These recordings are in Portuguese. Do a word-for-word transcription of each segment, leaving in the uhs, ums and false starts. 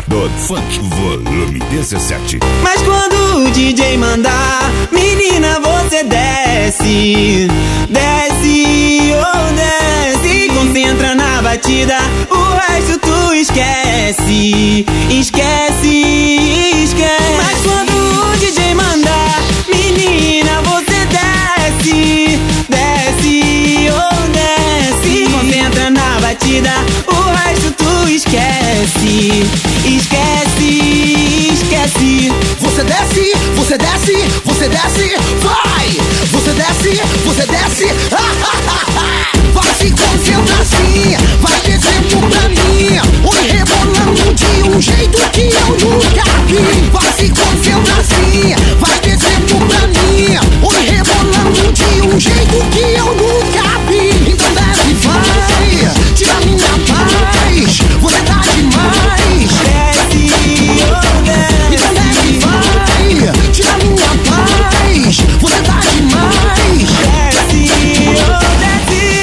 do Funk, volume dezessete. Mas quando o D J mandar, menina, você desce, desce, oh desce, concentra na batida, o resto tu esquece, esquece, esquece. Mas quando o D J mandar, menina, você desce, desce, oh desce, concentra na batida, o resto tu esquece, esquece, esquece. Você desce, você desce, você desce, vai! Você desce, você desce, vai se concentrar assim, vai descendo pra mim, oi rebolando de um jeito que eu nunca vi. Vai se concentrar assim, vai descendo pra mim, oi rebolando de um jeito que eu nunca vi. Então desce, vai, tira minha paz, você tá demais. Desce, oh desce. Então desce, vai, tira minha paz, você tá demais. Desce, oh desce.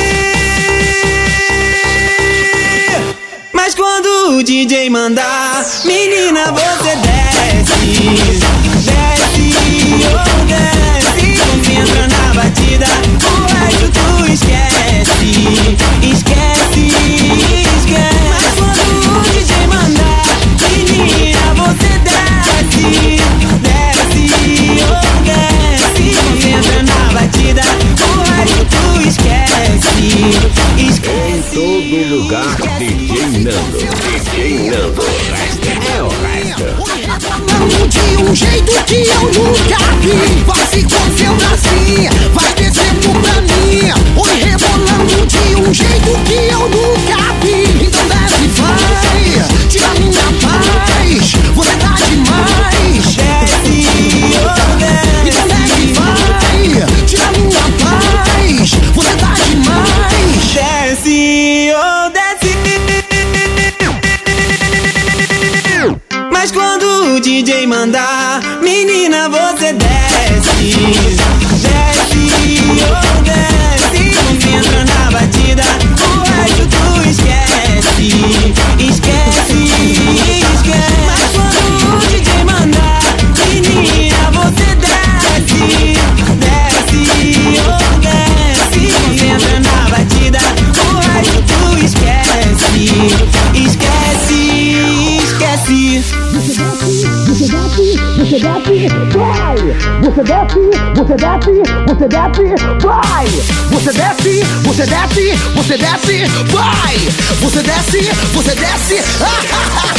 Mas quando o D J mandar, menina, você desce, desce, oh desce, concentra na batida, o resto tu esquece, esquece, esquece. Mas quando o D J mandar, menina, você desce, desce, oh desce, concentra na batida, o resto tu esquece, esquece. Em todo lugar, D J Nando, D J Nando, é o resto. Rebolando de um jeito que eu nunca vi. Vai se concentrar assim, vai descendo pra mim, oi rebolando de um jeito que eu nunca vi. Então desce, vai, tira minha paz, você tá demais. Desce, oh desce. Então desce, vai, tira minha paz, você tá demais. Desce, oh desce. Mas quando o D J mandar, menina, você desce, desce, oh desce, concentra na batida, o resto tu esquece, esquece, esquece. Mas quando o D J mandar, menina, você desce, desce, oh desce, concentra na batida, o resto tu esquece, esquece, esquece. Você desce, vai! Você desce, você desce, você desce, vai! Você desce, você desce, você desce, vai! Você desce, você desce,